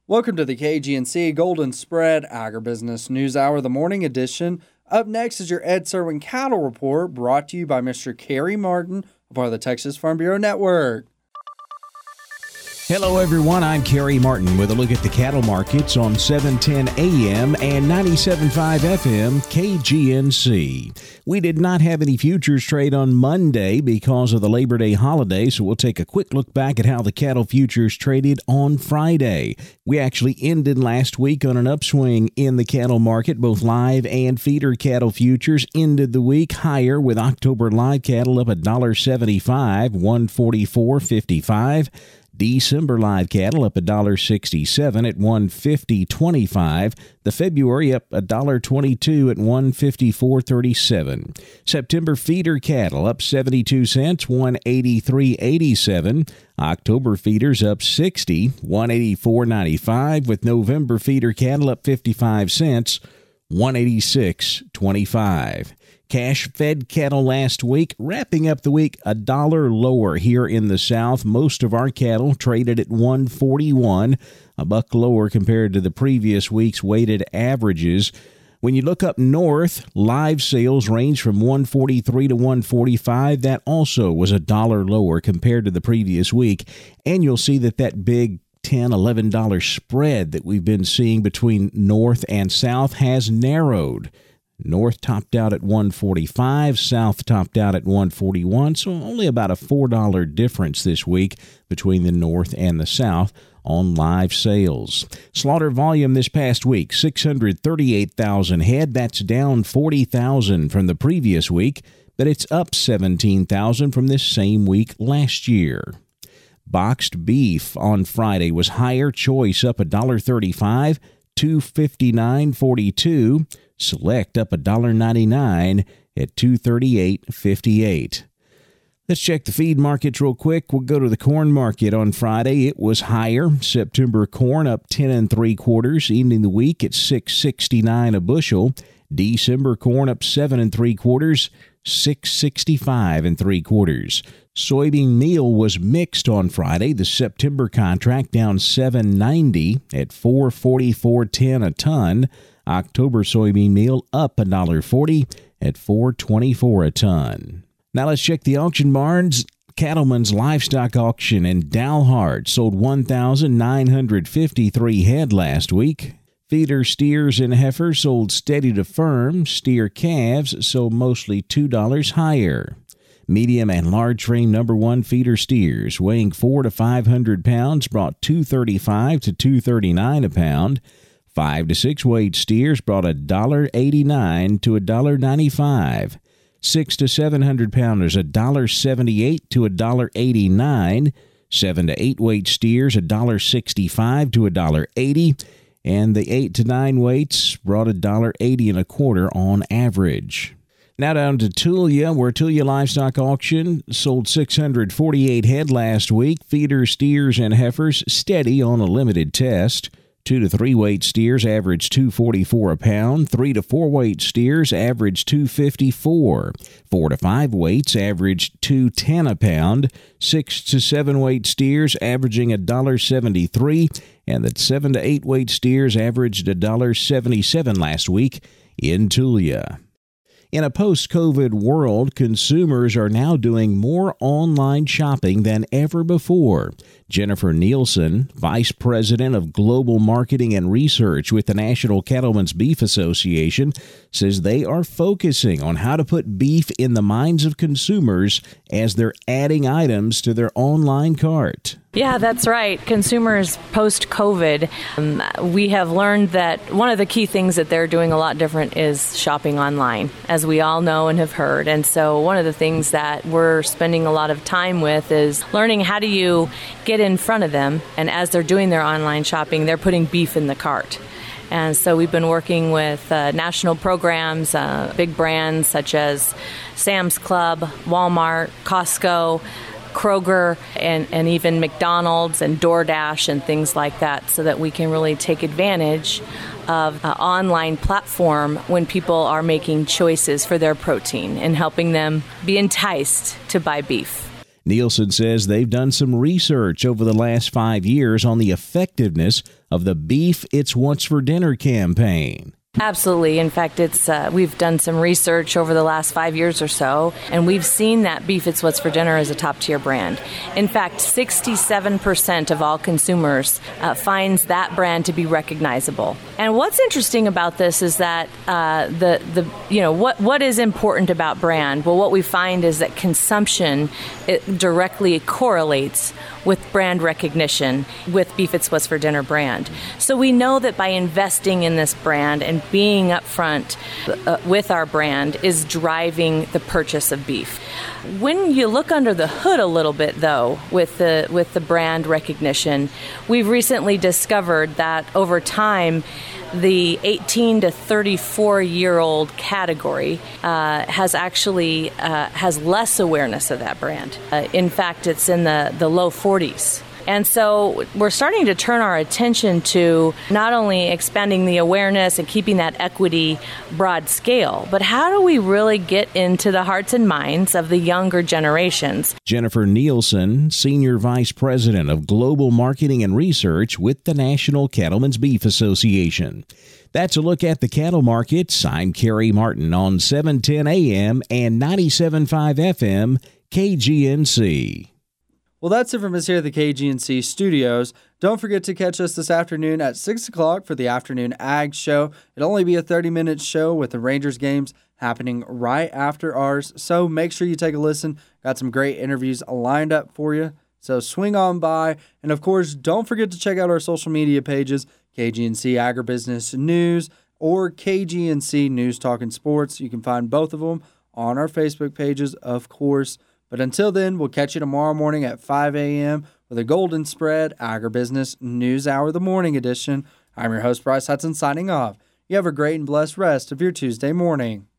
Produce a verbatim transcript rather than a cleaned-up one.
Welcome to the K G N C Golden Spread Agribusiness News Hour, the morning edition. Up next is your Ed Serwin Cattle Report, brought to you by Mister Kerry Martin, part of the Texas Farm Bureau Network. Hello, everyone. I'm Kerry Martin with a look at the cattle markets on seven ten A M and ninety-seven point five F M K G N C. We did not have any futures trade on Monday because of the Labor Day holiday, so we'll take a quick look back at how the cattle futures traded on Friday. We actually ended last week on an upswing in the cattle market. Both live and feeder cattle futures ended the week higher, with October live cattle up one dollar seventy-five, one forty-four fifty-five. December live cattle up one dollar sixty-seven at one fifty twenty-five. The February up one dollar twenty-two at one fifty-four thirty-seven. September feeder cattle up seventy-two cents, one eighty-three eighty-seven. October feeders up sixty, one eighty-four ninety-five, with November feeder cattle up fifty-five cents, one eighty-six twenty-five. Cash-fed cattle last week, wrapping up the week a dollar lower here in the South. Most of our cattle traded at one forty-one, a buck lower compared to the previous week's weighted averages. When you look up north, live sales range from one forty-three to one forty-five. That also was a dollar lower compared to the previous week. And you'll see that that big ten dollars, eleven dollars spread that we've been seeing between north and south has narrowed. North topped out at one forty-five, south topped out at one forty-one, so only about a four dollars difference this week between the north and the south on live sales. Slaughter volume this past week, six hundred thirty-eight thousand head. That's down forty thousand from the previous week, but it's up seventeen thousand from this same week last year. Boxed beef on Friday was higher. Choice up one dollar thirty-five, two fifty-nine forty-two. Select up one dollar ninety-nine at two thirty-eight fifty-eight. Let's check the feed markets real quick. We'll go to the corn market on Friday. It was higher. September corn up ten and three quarters, ending the week at six sixty-nine a bushel. December corn up seven and three quarters, six sixty-five and three quarters. Soybean meal was mixed on Friday. The September contract down seven ninety at four forty-four ten a ton. October soybean meal up one dollar forty at four twenty-four a ton. Now let's check the auction barns. Cattleman's Livestock Auction in Dalhart sold one thousand nine hundred fifty-three head last week. Feeder steers and heifers sold steady to firm. Steer calves sold mostly two dollars higher. Medium and large frame number one feeder steers weighing four to five hundred pounds brought two thirty-five to two thirty-nine a pound. Five to six weight steers brought one dollar eighty-nine to one dollar ninety-five. Six to seven hundred pounders one dollar seventy-eight to one dollar eighty-nine. Seven to eight weight steers one dollar sixty-five to one dollar eighty, and the eight to nine weights brought one dollar eighty and a quarter on average. Now down to Tulia, where Tulia Livestock Auction sold six hundred forty-eight head last week. Feeder steers and heifers steady on a limited test. Two to three weight steers average two forty-four a pound. Three to four weight steers average two fifty-four. Four to five weights average two ten a pound. Six to seven weight steers averaging one dollar seventy-three, and the seven to eight weight steers averaged one dollar seventy-seven last week in Tulia. In a post-COVID world, consumers are now doing more online shopping than ever before. Jennifer Nielsen, Vice President of Global Marketing and Research with the National Cattlemen's Beef Association, says they are focusing on how to put beef in the minds of consumers as they're adding items to their online cart. Yeah, that's right. Consumers post-COVID, um, we have learned that one of the key things that they're doing a lot different is shopping online, as we all know and have heard. And so one of the things that we're spending a lot of time with is learning how do you get in front of them, and as they're doing their online shopping, they're putting beef in the cart. And so we've been working with uh, national programs, uh, big brands such as Sam's Club, Walmart, Costco, Kroger, and, and even McDonald's and DoorDash and things like that, so that we can really take advantage of an online platform when people are making choices for their protein and helping them be enticed to buy beef. Nielsen says they've done some research over the last five years on the effectiveness of the Beef It's What's for Dinner campaign. Absolutely. In fact, it's uh, we've done some research over the last five years or so, and we've seen that Beef It's What's for Dinner is a top-tier brand. In fact, sixty-seven percent of all consumers uh, finds that brand to be recognizable. And what's interesting about this is that uh, the the you know what what is important about brand? Well, what we find is that consumption it directly correlates with brand recognition with Beef It's What's for Dinner brand. So we know that by investing in this brand and being upfront uh, with our brand is driving the purchase of beef. When you look under the hood a little bit, though, with the with the brand recognition, we've recently discovered that over time, the eighteen to thirty-four year old category uh, has actually uh, has less awareness of that brand. Uh, in fact, it's in the, the low forties. And so we're starting to turn our attention to not only expanding the awareness and keeping that equity broad scale, but how do we really get into the hearts and minds of the younger generations? Jennifer Nielsen, Senior Vice President of Global Marketing and Research with the National Cattlemen's Beef Association. That's a look at the cattle markets. I'm Kerry Martin on seven ten A M and ninety-seven point five F M K G N C. Well, that's it from us here at the K G N C studios. Don't forget to catch us this afternoon at six o'clock for the Afternoon Ag Show. It'll only be a thirty-minute show with the Rangers games happening right after ours. So make sure you take a listen. Got some great interviews lined up for you. So swing on by. And, of course, don't forget to check out our social media pages, K G N C Agribusiness News or K G N C News Talking Sports. You can find both of them on our Facebook pages, of course. But until then, we'll catch you tomorrow morning at five A M with a Golden Spread Agribusiness News Hour, the morning edition. I'm your host, Bryce Hudson, signing off. You have a great and blessed rest of your Tuesday morning.